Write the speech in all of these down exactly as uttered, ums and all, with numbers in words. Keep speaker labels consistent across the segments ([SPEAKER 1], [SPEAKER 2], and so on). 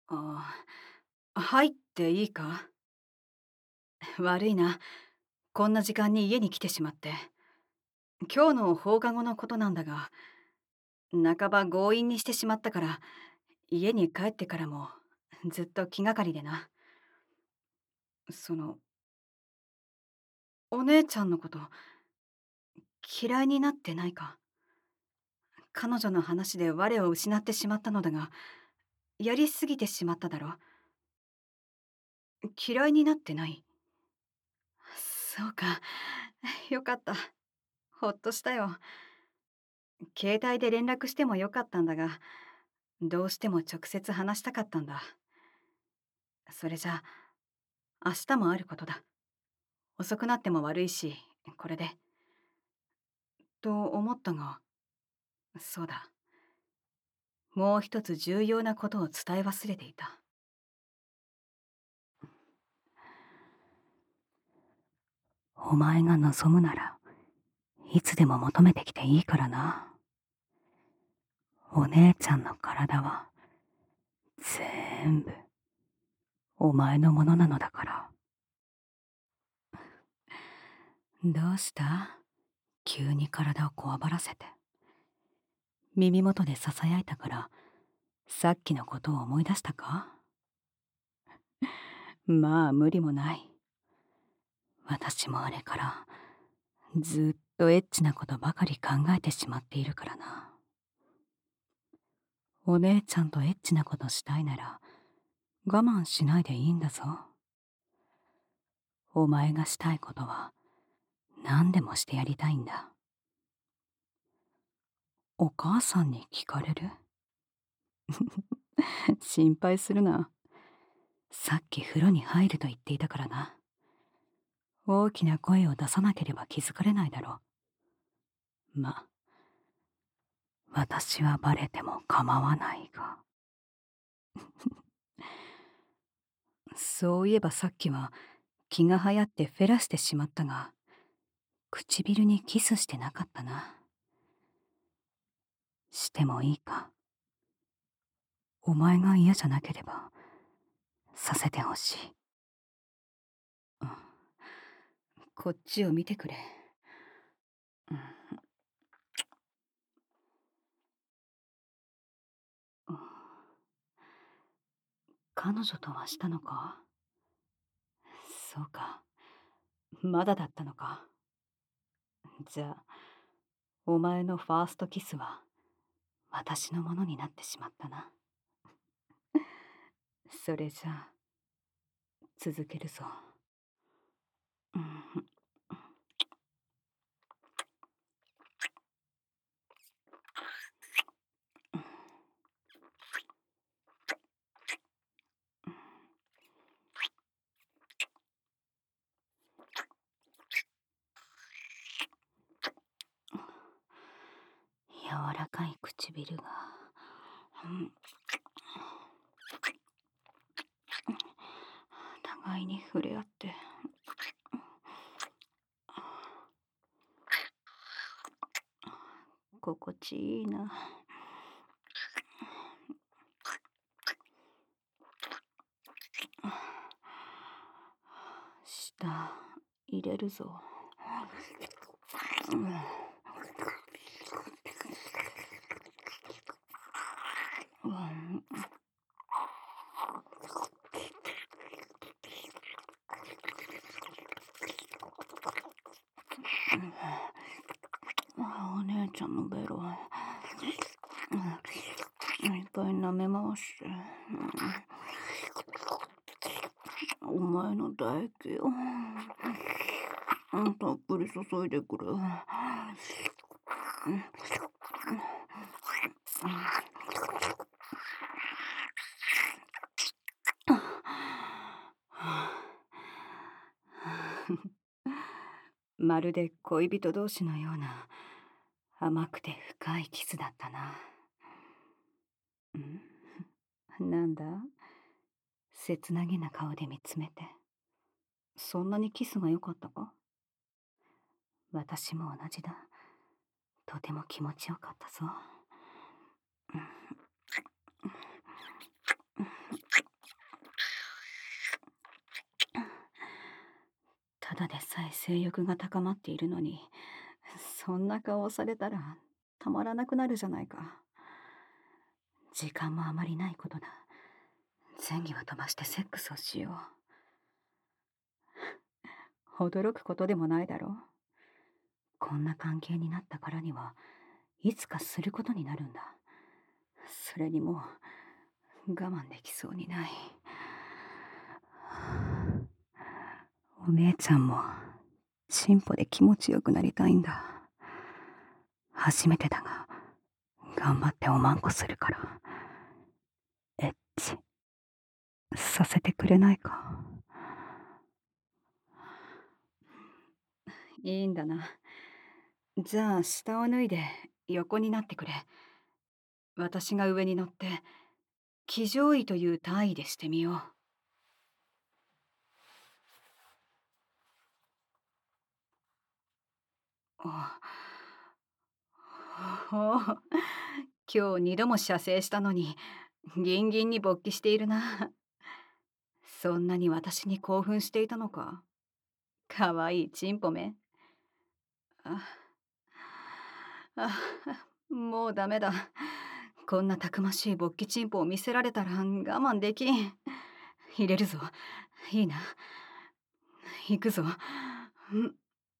[SPEAKER 1] ああ、入っていいか？悪いな、こんな時間に家に来てしまって。今日の放課後のことなんだが、半ば強引にしてしまったから、家に帰ってからもずっと気がかりでな。その、お姉ちゃんのこと嫌いになってないか？彼女の話で我を失ってしまったのだが、やりすぎてしまっただろ？嫌いになってない？そうか、よかった。ほっとしたよ。携帯で連絡してもよかったんだが、どうしても直接話したかったんだ。それじゃあ、明日もあることだ。遅くなっても悪いし、これで。と思ったが、そうだ。もう一つ重要なことを伝え忘れていた。お前が望むなら、いつでも求めてきていいからな。お姉ちゃんの体は、全部、お前のものなのだから。どうした？急に体をこわばらせて。耳元で囁いたから、さっきのことを思い出したか？まあ無理もない。私もあれから、ずっとエッチなことばかり考えてしまっているからな。お姉ちゃんとエッチなことしたいなら、我慢しないでいいんだぞ。お前がしたいことは、何でもしてやりたいんだ。お母さんに聞かれる？心配するな。さっき風呂に入ると言っていたからな。大きな声を出さなければ気づかれないだろう。ま、私はバレても構わないが。そういえばさっきは気が流行ってフェラしてしまったが、唇にキスしてなかったな。してもいいか？お前が嫌じゃなければ、させてほしい。うん、こっちを見てくれ。うん、うん、彼女とはしたのか？そうか。まだだったのか。じゃあ、お前のファーストキスは、私のものになってしまったな。それじゃあ、続けるぞ。うん、柔らかい唇が、うん、互いに触れ合って、心地いいな。舌入れるぞ。うん、うん、お姉ちゃんのベロ、うん、いっぱい舐め回して、うん、お前の唾液を、うん、たっぷり注いでくれ。うん、まるで恋人同士のような甘くて深いキスだったな。んなんだ、切なげな顔で見つめて。そんなにキスが良かったか？私も同じだ。とても気持ちよかったぞ。 性欲が高まっているのに、そんな顔をされたらたまらなくなるじゃないか。時間もあまりないことだ。前儀は飛ばしてセックスをしよう。驚くことでもないだろう。こんな関係になったからにはいつかすることになるんだ。それにもう我慢できそうにない。お姉ちゃんもチンポで気持ちよくなりたいんだ。初めてだが頑張っておまんこするからエッチさせてくれないか。いいんだな。じゃあ下を脱いで横になってくれ。私が上に乗って騎乗位という体位でしてみよう。あほう、今日二度も射精したのにギンギンに勃起しているな。そんなに私に興奮していたのか。かわいいチンポめ。ああ、もうダメだ。こんなたくましい勃起チンポを見せられたら我慢できん。入れるぞ。いいな。行くぞ。うん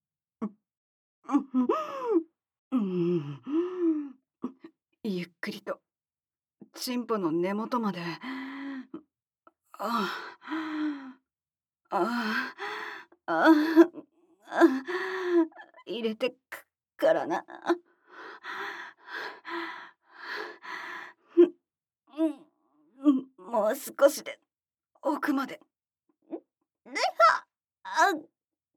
[SPEAKER 1] うん、ゆっくりとチンポの根元まで。ああああ入れてくからな。もう少しで奥まで。あうん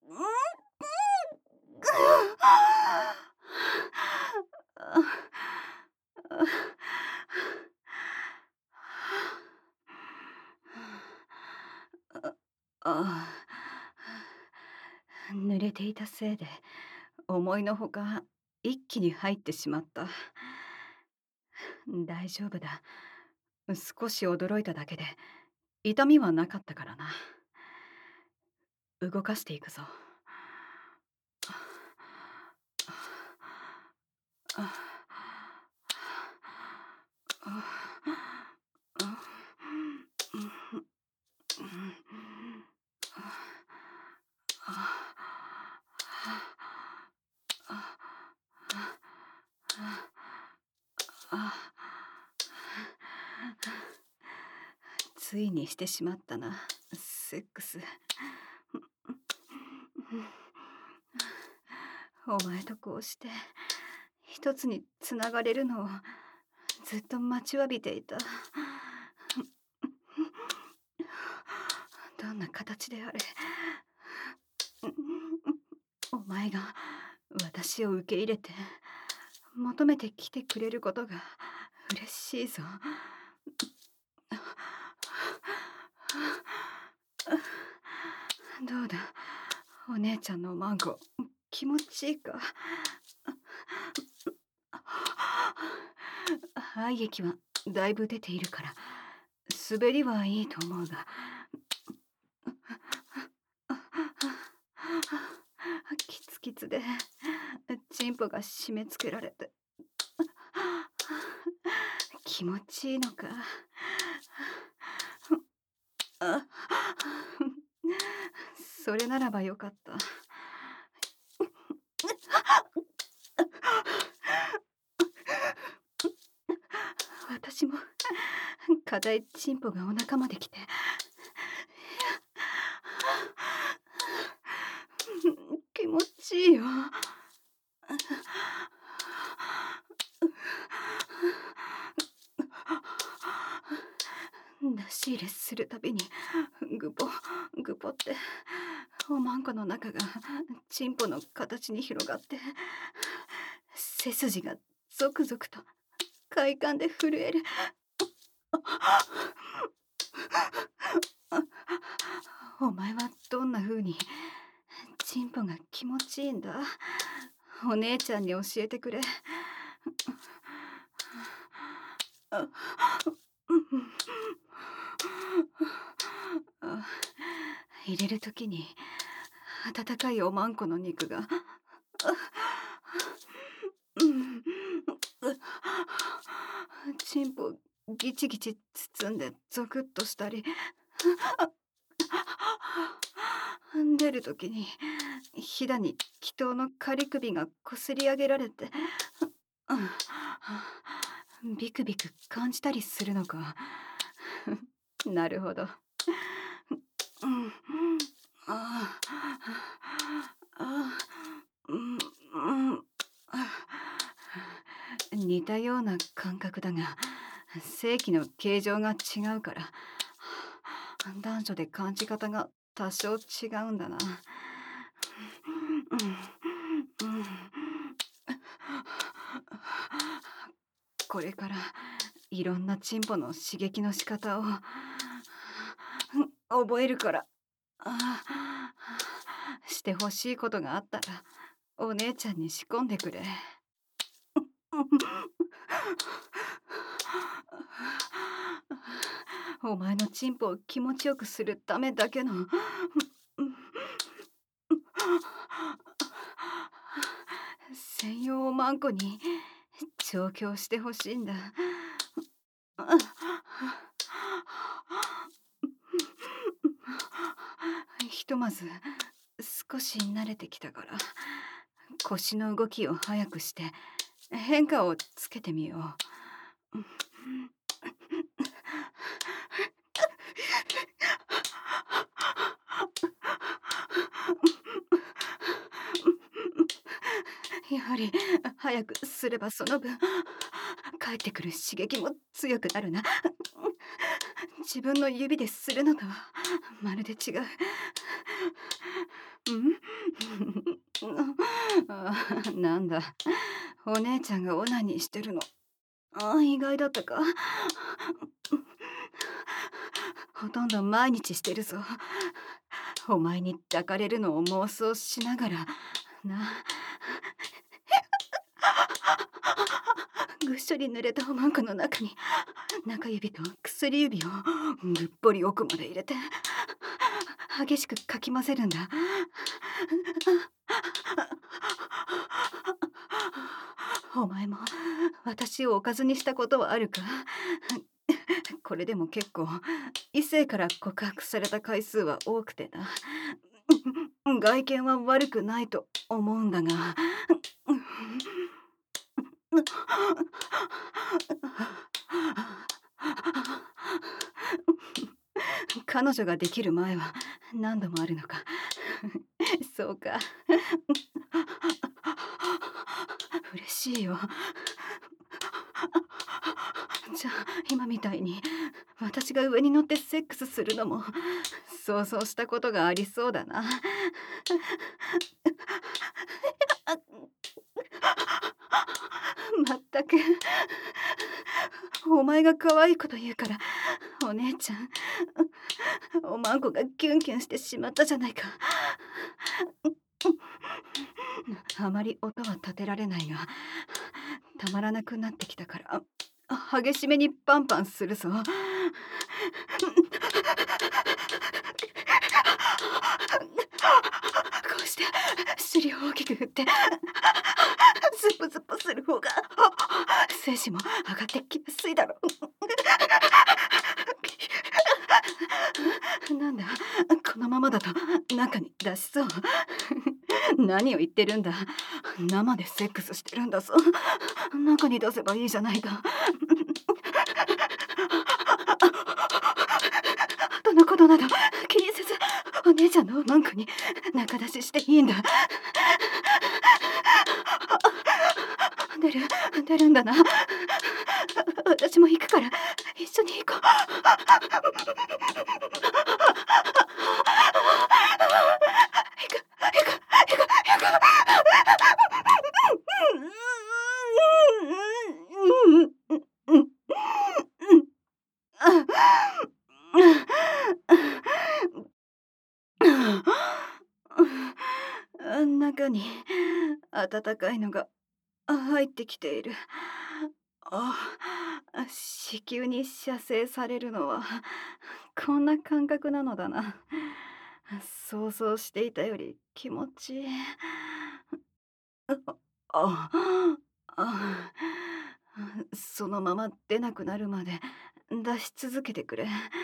[SPEAKER 1] あ濡れていたせいで思いのほか一気に入ってしまった。大丈夫だ。少し驚いただけで痛みはなかったからな。動かしていくぞ。ついにしてしまったな、セックス。お前とこうして一つにつながれるのをずっと待ちわびていた。どんな形であれ、お前が私を受け入れて求めてきてくれることが嬉しいぞ。どうだ、お姉ちゃんのマンゴ気持ちいいか。愛液はだいぶ出ているから滑りはいいと思うが、キツキツでチンポが締め付けられて気持ちいいのか。それならばよかった。私も硬いチンポがお腹まで来て気持ちいいよ。出し入れするたびにグポグポっておまんこの中がチンポの形に広がって背筋がゾクゾクと快感で震える。お前はどんな風にチンポが気持ちいいんだ。お姉ちゃんに教えてくれ。入れるときに温かいおまんこの肉が、うん、チンポギチギチ包んでゾクッとしたり、出るときにひだに祈祷の仮首がこすり上げられて、ビクビク感じたりするのか。なるほど。うん、ああ、うん、うん、似たような感覚だが、性器の形状が違うから、男女で感じ方が多少違うんだな。うん、うん、これからいろんなチンポの刺激の仕方を覚えるから、あしてほしいことがあったらお姉ちゃんに仕込んでくれ。お前のチンポを気持ちよくするためだけの専用おまんこに調教してほしいんだ。ひとまず少し慣れてきたから、腰の動きを速くして変化をつけてみよう。やはり早くすればその分帰ってくる刺激も強くなるな。自分の指でするのとはまるで違う。うんあなんだ、お姉ちゃんがオナニーしてるの。あ意外だったか。ほとんど毎日してるぞ。お前に抱かれるのを妄想しながらな。ぐっしょり濡れたおまんこの中に中指と薬指をぐっぽり奥まで入れて激しくかき混ぜるんだ。お前も私をおかずにしたことはあるか。これでも結構異性から告白された回数は多くてな。外見は悪くないと思うんだが。彼女ができる前は何度もあるのか。そうか。嬉しいよ。じゃあ今みたいに私が上に乗ってセックスするのも想像したことがありそうだな。まったくお前が可愛いこと言うからお姉ちゃんおまんこがキュンキュンしてしまったじゃないか。あまり音は立てられないがたまらなくなってきたから激しめにパンパンするぞ。こうして尻を大きく振ってズップズップする方が精子も上がってきやすいだろう。なんだこのままだと中に出しそう。何を言ってるんだ。生でセックスしてるんだぞ。中に出せばいいじゃないか。後のことなど気にせずお姉ちゃんのおまんこに中出ししていいんだ。出る出るんだな。私も行くから一緒に行こう。中に温かいのが入ってきている。あ、子宮に射精されるのはこんな感覚なのだな。 想像していたより気持ちいい。あ、あ、そのまま出なくなるまで出し続けてくれ。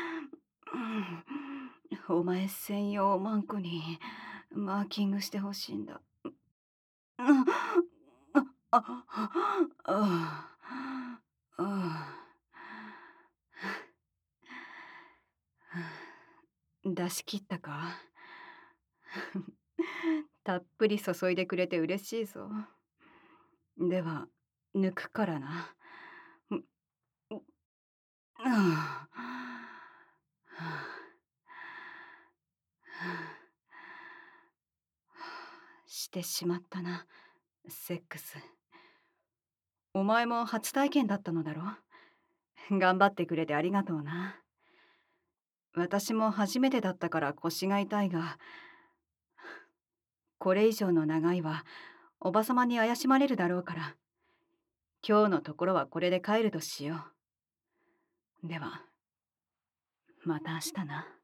[SPEAKER 1] うん、お前専用マンコにマーキングしてほしいんだ。うん、あ、あ、あ、あ、出し切ったか？たっぷり注いでくれて嬉しいぞ。では、抜くからな。う、う、ああ、してしまったな、セックス。お前も初体験だったのだろ？頑張ってくれてありがとうな。私も初めてだったから腰が痛いが、これ以上の長いはおばさまに怪しまれるだろうから、今日のところはこれで帰るとしよう。では、また明日な。